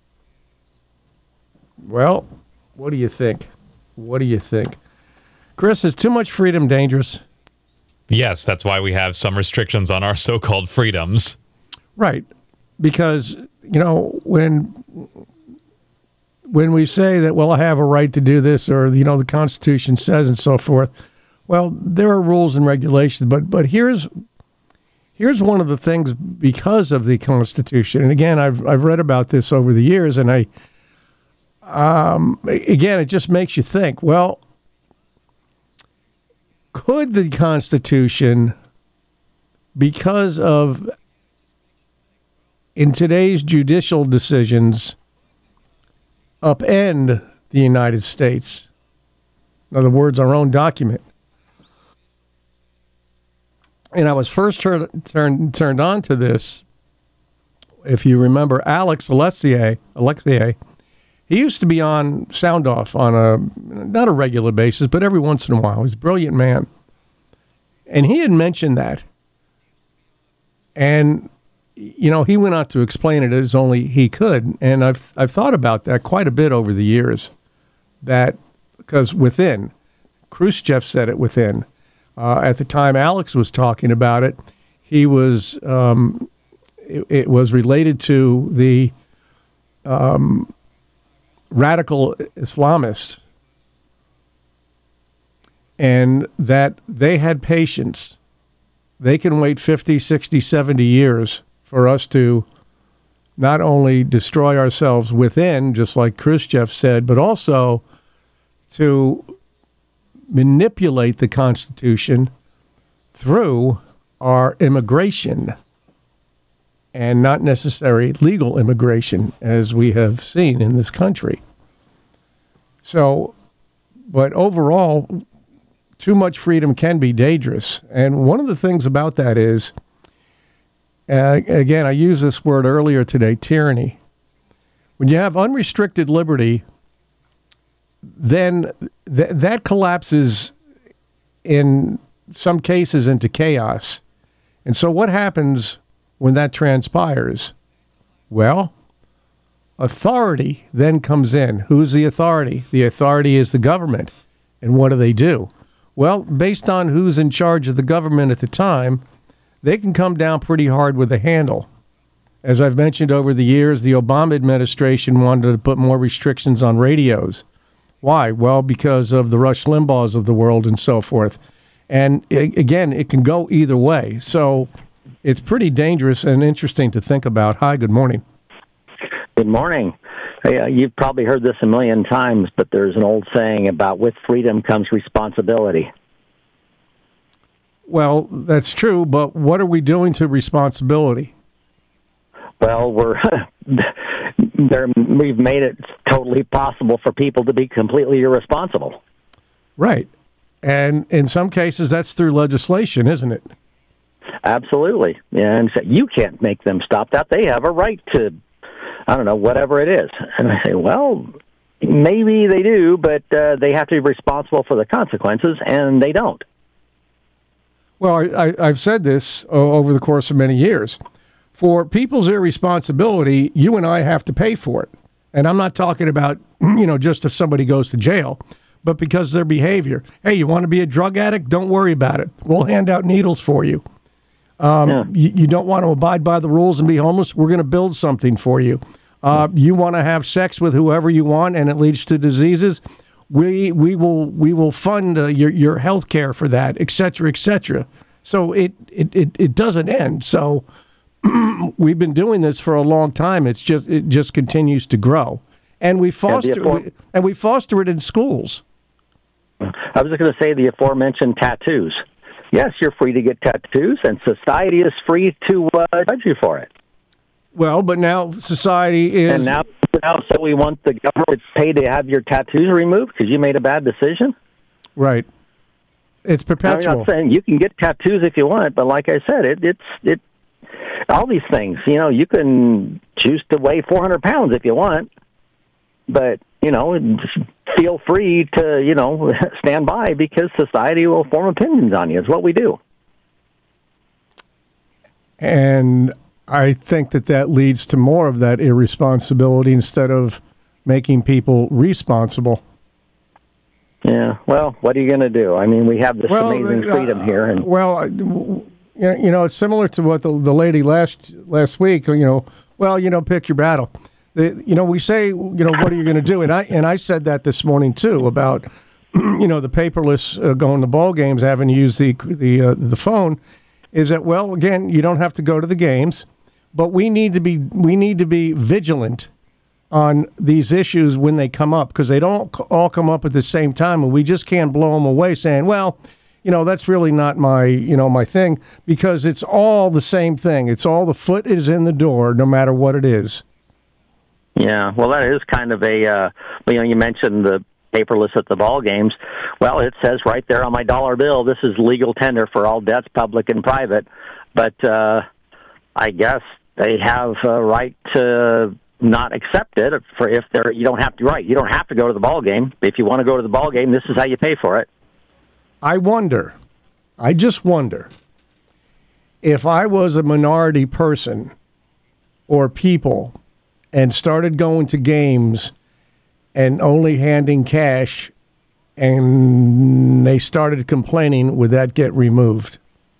Well, what do you think? What do you think? Chris, is too much freedom dangerous?
Yes, that's why we have some restrictions on our so-called freedoms.
Right. Because, you know, when when we say that, well, I have a right to do this, or, you know, the Constitution says and so forth, well, there are rules and regulations, but but here's here's one of the things because of the Constitution. And again, I've I've read about this over the years, and I um, again, it just makes you think, well, could the Constitution, because of in today's judicial decisions, upend the United States? In other words, our own document. And I was first tur- turned turned on to this, if you remember, Alex Alexier, Alexier, he used to be on Sound Off on a, not a regular basis, but every once in a while. He's a brilliant man. And he had mentioned that. And, you know, he went on to explain it as only he could. And I've I've thought about that quite a bit over the years. That, because within, Khrushchev said it within. Uh, at the time Alex was talking about it, he was, um, it, it was related to the um, radical Islamists, and that they had patience. They can wait fifty, sixty, seventy years for us to not only destroy ourselves within, just like Khrushchev said, but also to manipulate the Constitution through our immigration, and not necessary legal immigration, as we have seen in this country. So, but overall, too much freedom can be dangerous. And one of the things about that is, uh, again, I used this word earlier today, tyranny. When you have unrestricted liberty, then th- that collapses in some cases into chaos. And so what happens when that transpires? Well, authority then comes in. Who's the authority? The authority is the government. And what do they do? Well, based on who's in charge of the government at the time, they can come down pretty hard with a handle. As I've mentioned over the years, the Obama administration wanted to put more restrictions on radios. Why? Well, because of the Rush Limbaughs of the world and so forth. And I- again, it can go either way. So it's pretty dangerous and interesting to think about. Hi, good morning.
Good morning. Hey, uh, you've probably heard this a million times, but there's an old saying about with freedom comes responsibility.
Well, that's true, but what are we doing to responsibility?
Well, we're there, we've made it totally possible for people to be completely irresponsible.
Right. And in some cases, that's through legislation, isn't it?
Absolutely. And so you can't make them stop that. They have a right to, I don't know, whatever it is. And I say, well, maybe they do, but uh, they have to be responsible for the consequences, and they don't.
Well, I, I, I've said this uh, over the course of many years. For people's irresponsibility, you and I have to pay for it. And I'm not talking about, you know, just if somebody goes to jail, but because of their behavior. Hey, you want to be a drug addict? Don't worry about it. We'll hand out needles for you. Um,
Yeah.
you, you don't want to abide by the rules and be homeless? We're going to build something for you. Uh, you want to have sex with whoever you want and it leads to diseases? We we will we will fund uh, your your health care for that, et cetera, et cetera. So it it, it, it doesn't end. So we've been doing this for a long time. It's just it just continues to grow, and we foster
afore-
we, and we foster it in schools.
I was just going to say the aforementioned tattoos. Yes, you're free to get tattoos, and society is free to uh, judge you for it.
Well, but now society is
And now, now, so we want the government to pay to have your tattoos removed because you made a bad decision?
right. It's perpetual.
I'm not saying you can get tattoos if you want, but like I said, it, it's it. All these things, you know, you can choose to weigh four hundred pounds if you want, but you know, just feel free to you know stand by because society will form opinions on you. It's what we do.
And I think that that leads to more of that irresponsibility instead of making people responsible.
Yeah. Well, what are you going to do? I mean, we have this
Well,
amazing
uh,
freedom here, and
Well, I- you know, you know, it's similar to what the, the lady last last week. You know, well, you know, pick your battle. The, you know, we say, you know, what are you going to do? And I and I said that this morning too about, you know, the paperless uh, going to ball games, having to use the the uh, the phone. Is that well? Again, you don't have to go to the games, but we need to be we need to be vigilant on these issues when they come up because they don't c- all come up at the same time, and we just can't blow them away saying, well, you know, that's really not my, you know, my thing, because it's all the same thing. It's all the foot is in the door, no matter what it is.
yeah. Well, that is kind of a. Uh, you know, you mentioned the paperless at the ball games. Well, it says right there on my dollar bill, this is legal tender for all debts, public and private. But uh, I guess they have a right to not accept it for if they're. You don't have to. Right. You don't have to go to the ball game. If you want to go to the ball game, this is how you pay for it.
I wonder, I just wonder, if I was a minority person or people and started going to games and only handing cash and they started complaining, would that get removed?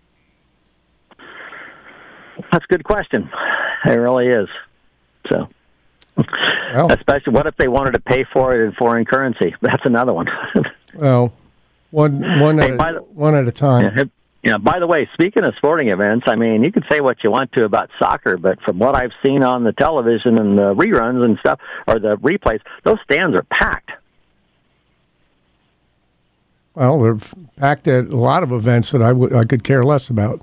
That's a good question. It really is. So, especially what if they wanted to pay for it in foreign currency? That's another one.
Well, one one
Hey,
at,
by
a,
the-
one at a time.
Yeah, yeah, by the way, speaking of sporting events, I mean, you can say what you want to about soccer, but from what I've seen on the television and the reruns and stuff, or the replays, those stands are packed.
Well, they're packed at a lot of events that I would I could care less about.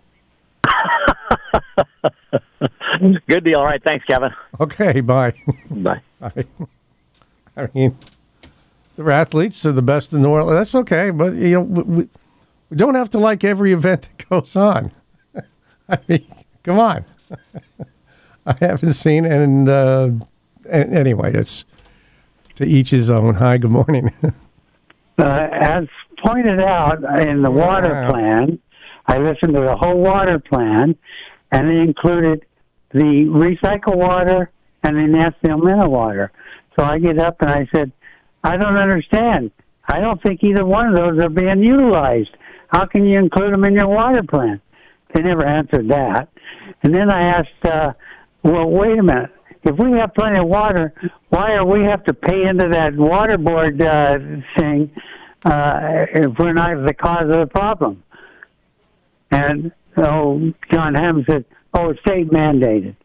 Good deal. All right. Thanks, Kevin.
Okay, bye.
Bye.
Bye. I mean, they're athletes, they're the best in the world. That's okay, but you know, we, we don't have to like every event that goes on. I mean, come on. I haven't seen, and, uh, and anyway, it's to each his own. Hi, good morning.
Uh, as pointed out in the water
Wow.
plan, I listened to the whole water plan, and it included the recycle water and the national mineral water. So I get up and I said, I don't understand. I don't think either one of those are being utilized. How can you include them in your water plan? They never answered that. And then I asked, uh, Well, wait a minute. If we have plenty of water, why do we have to pay into that water board uh, thing uh, if we're not the cause of the problem? And oh, John Hamm said, "Oh, it's state mandated."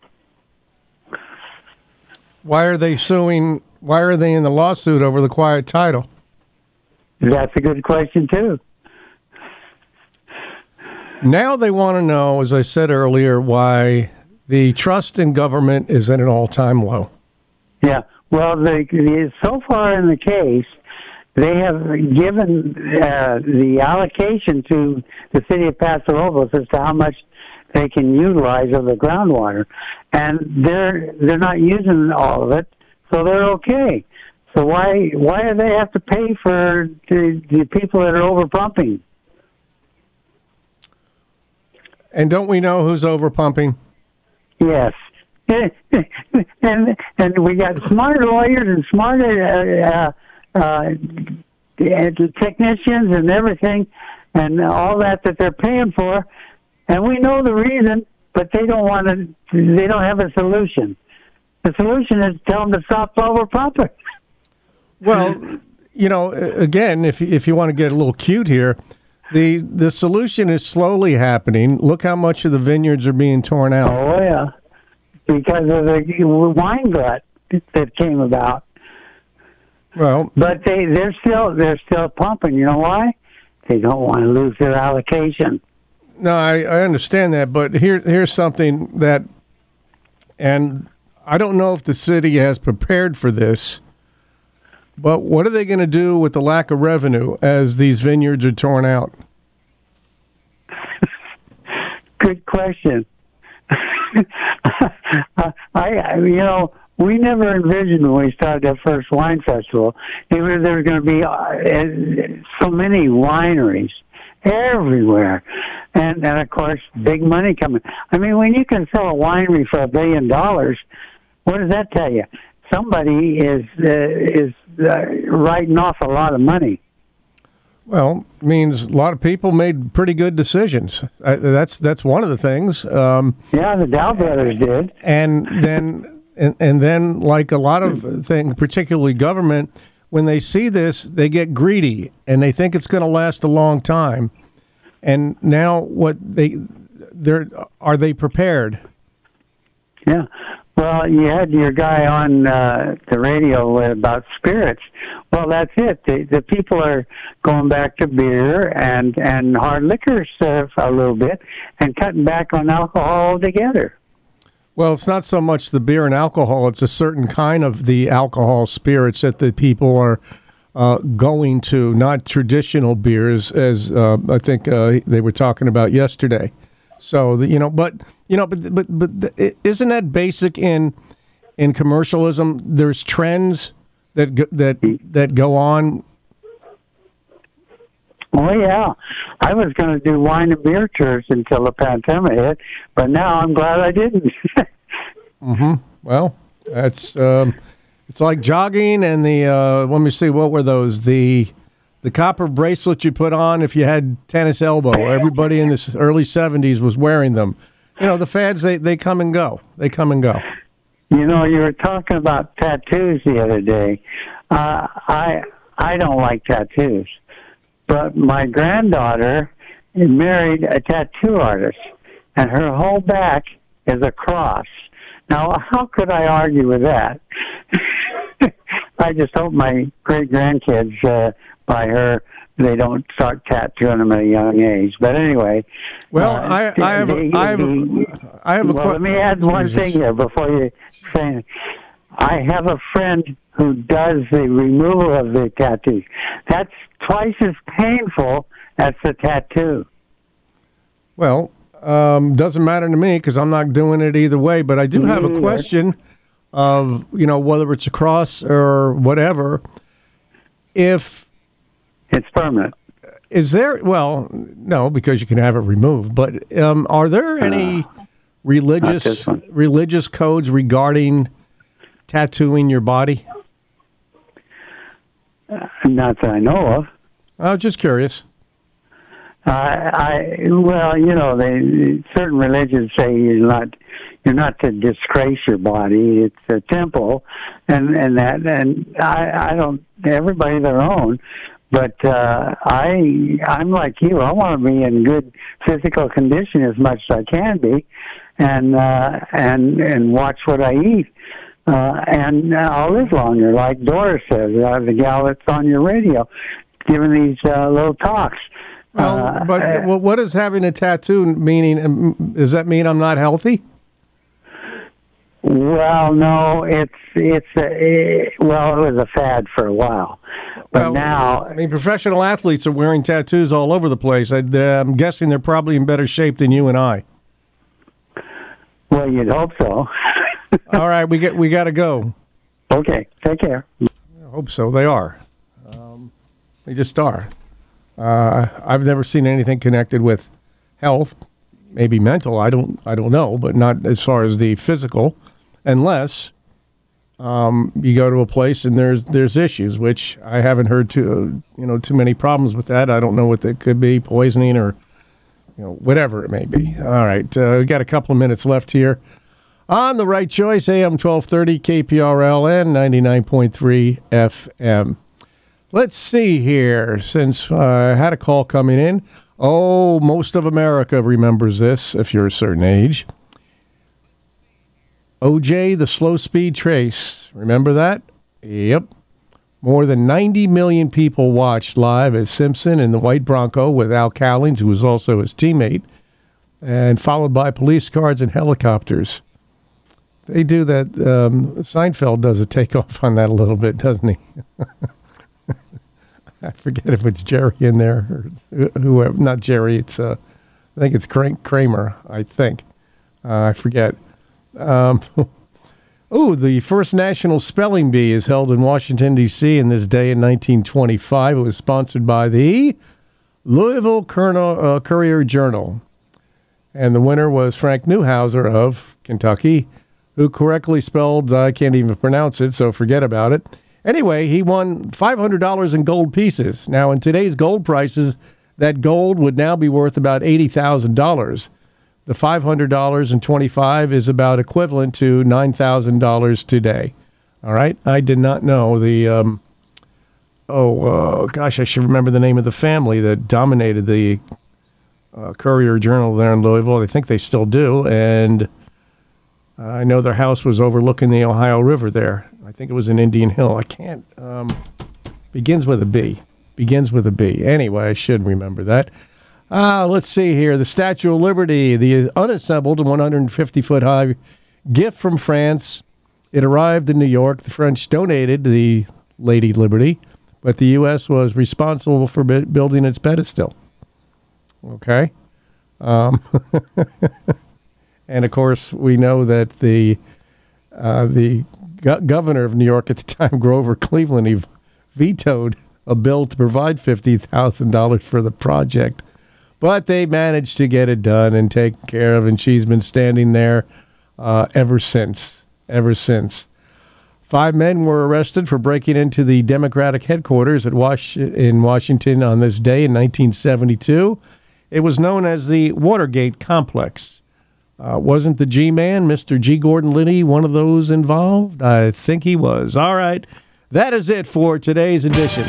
Why are they suing? Why are they in the lawsuit over the quiet title?
That's a good question too.
Now they want to know, as I said earlier, why the trust in government is at an all-time low.
Yeah. Well, the, the, so far in the case, they have given uh, the allocation to the city of Paso Robles as to how much they can utilize of the groundwater, and they're they're not using all of it, so they're okay. So why why do they have to pay for the, the people that are over pumping?
And don't we know who's over pumping?
Yes. and and we got smart lawyers and smart uh, uh, uh, technicians and everything, and all that that they're paying for, and we know the reason, but they don't want to. They don't have a solution. The solution is tell them to stop over pumping.
Well, you know, again, if if you want to get a little cute here, the the solution is slowly happening. Look how much of the vineyards are being torn out.
Oh yeah, because of the wine glut that came about.
Well,
but they they're still they're still pumping. You know why? They don't want to lose their allocation.
No, I, I understand that, but here here's something that, and I don't know if the city has prepared for this. But what are they going to do with the lack of revenue as these vineyards are torn out?
Good question. I, you know, we never envisioned when we started that first wine festival, even there were going to be uh, so many wineries everywhere, and and of course, big money coming. I mean, when you can sell a winery for a billion dollars, what does that tell you? Somebody is uh, is uh, writing off a lot of money.
Well, it means a lot of people made pretty good decisions. Uh, that's that's one of the things. Um,
yeah, the Dow brothers did.
And then and, and then, like a lot of things, particularly government, when they see this, they get greedy and they think it's going to last a long time. And now, what they they're are they prepared?
Yeah. Well, you had your guy on uh, the radio about spirits. Well, that's it. The, the people are going back to beer and, and hard liquors uh, a little bit and cutting back on alcohol altogether.
Well, it's not so much the beer and alcohol. It's a certain kind of the alcohol spirits that the people are uh, going to, not traditional beers, as uh, I think uh, they were talking about yesterday. So the, you know, but you know, but but but isn't that basic in in commercialism? There's trends that go, that that go on.
Oh yeah, I was going to do wine and beer tours until the pandemic hit, but now I'm glad I didn't.
Mm-hmm. Well, that's um, it's like jogging and the uh, let me see, what were those the The copper bracelet you put on if you had tennis elbow. Everybody in the early seventies was wearing them. You know, the fads, they, they come and go. They come and go.
You know, you were talking about tattoos the other day. Uh, I I don't like tattoos. But my granddaughter married a tattoo artist, and her whole back is a cross. Now, how could I argue with that? I just hope my great-grandkids... Uh, by her, they don't start tattooing them at a young age. But anyway,
well,
uh,
I, I have,
the,
I have,
the,
I have a.
Well,
qu-
let me add one
Jesus.
thing here before you say. I have a friend who does the removal of the tattoos. That's twice as painful as the tattoo.
Well, um, doesn't matter to me because I'm not doing it either way. But I do have a question of, you know, whether it's a cross or whatever. If
it's permanent.
Is there, well, no, because you can have it removed, but um, are there any uh, religious religious codes regarding tattooing your body?
Uh, not that I know of.
I was just curious.
Uh, I well, you know, they certain religions say you're not you're not to disgrace your body. It's a temple, and and that and I I don't. Everybody their own, but uh, I I'm like you. I want to be in good physical condition as much as I can be, and uh, and and watch what I eat. Uh, and I'll live longer, like Doris says, uh, the gal that's on your radio, giving these uh, little talks.
Well,
uh,
but
uh,
well, what does having a tattoo meaning? um, Does that mean I'm not healthy?
Well, no, it's it's a, it, well, it was a fad for a while, but
well,
now
I mean, professional athletes are wearing tattoos all over the place. I, I'm guessing they're probably in better shape than you and I.
Well, you'd hope so.
All right, we get we got to go.
Okay, take care.
I hope so. They are. Um, they just are. Uh, I've never seen anything connected with health, maybe mental. I don't. I don't know, but not as far as the physical, unless um, you go to a place and there's there's issues, which I haven't heard too you know too many problems with that. I don't know what that could be, poisoning or you know whatever it may be. All right, uh, we got a couple of minutes left here. On the Right Choice, A M twelve thirty, K P R L and ninety-nine point three F M. Let's see here, since uh, I had a call coming in. Oh, most of America remembers this, if you're a certain age. O J, the slow speed trace. Remember that? Yep. More than ninety million people watched live as Simpson in the white Bronco with Al Cowlings, who was also his teammate, and followed by police cars and helicopters. They do that. Um, Seinfeld does a takeoff on that a little bit, doesn't he? I forget if it's Jerry in there or whoever. Not Jerry. It's uh, I think it's Kramer. I think uh, I forget. Um, oh, the first National Spelling Bee is held in Washington D C in this day in nineteen twenty-five. It was sponsored by the Louisville uh, Courier Journal, and the winner was Frank Newhouser of Kentucky, who correctly spelled, I can't even pronounce it, so forget about it. Anyway, he won five hundred dollars in gold pieces. Now, in today's gold prices, that gold would now be worth about eighty thousand dollars. The five hundred dollars and twenty-five is about equivalent to nine thousand dollars today. All right? I did not know the, um, oh, uh, gosh, I should remember the name of the family that dominated the uh, Courier Journal there in Louisville. I think they still do, and Uh, I know their house was overlooking the Ohio River there. I think it was in Indian Hill. I can't. Um, begins with a B. Begins with a B. Anyway, I should remember that. Uh, let's see here. The Statue of Liberty, the unassembled one hundred fifty foot high gift from France. It arrived in New York. The French donated the Lady Liberty, but the U S was responsible for b- building its pedestal. Okay. Um And, of course, we know that the uh, the go- governor of New York at the time, Grover Cleveland, he vetoed a bill to provide fifty thousand dollars for the project. But they managed to get it done and taken care of, and she's been standing there uh, ever since, ever since. Five men were arrested for breaking into the Democratic headquarters at Was- in Washington on this day in nineteen seventy-two. It was known as the Watergate Complex. Uh, wasn't the G-Man, Mister G. Gordon Liddy, one of those involved? I think he was. All right. That is it for today's edition.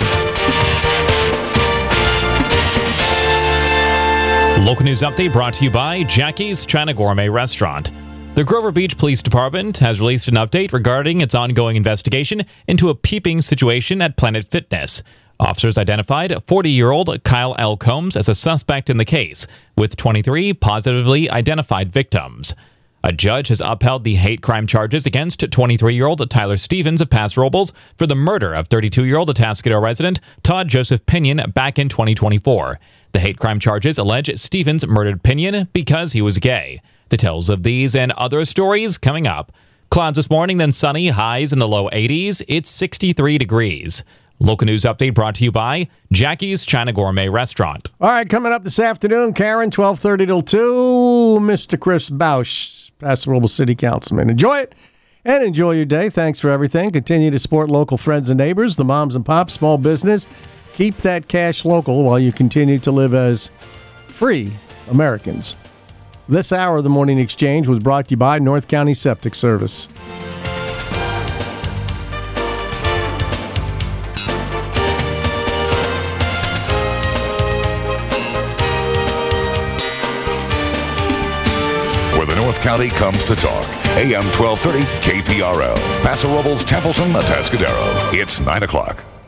Local news update brought to you by Jackie's China Gourmet Restaurant. The Grover Beach Police Department has released an update regarding its ongoing investigation into a peeping situation at Planet Fitness. Officers identified forty-year-old Kyle L. Combs as a suspect in the case, with twenty-three positively identified victims. A judge has upheld the hate crime charges against twenty-three-year-old Tyler Stevens of Paso Robles for the murder of thirty-two-year-old Atascadero resident Todd Joseph Pinion back in twenty twenty-four. The hate crime charges allege Stevens murdered Pinion because he was gay. Details of these and other stories coming up. Clouds this morning, then sunny, highs in the low eighties. It's sixty-three degrees. Local news update brought to you by Jackie's China Gourmet Restaurant.
All right, coming up this afternoon, Karen, twelve thirty till two, Mister Chris Bausch, Paso Robles City Councilman. Enjoy it and enjoy your day. Thanks for everything. Continue to support local friends and neighbors, the moms and pops, small business. Keep that cash local while you continue to live as free Americans. This hour of the Morning Exchange was brought to you by North County Septic Service.
Where the North County comes to talk. A M twelve thirty K P R L. Paso Robles, Templeton, Atascadero. It's nine o'clock.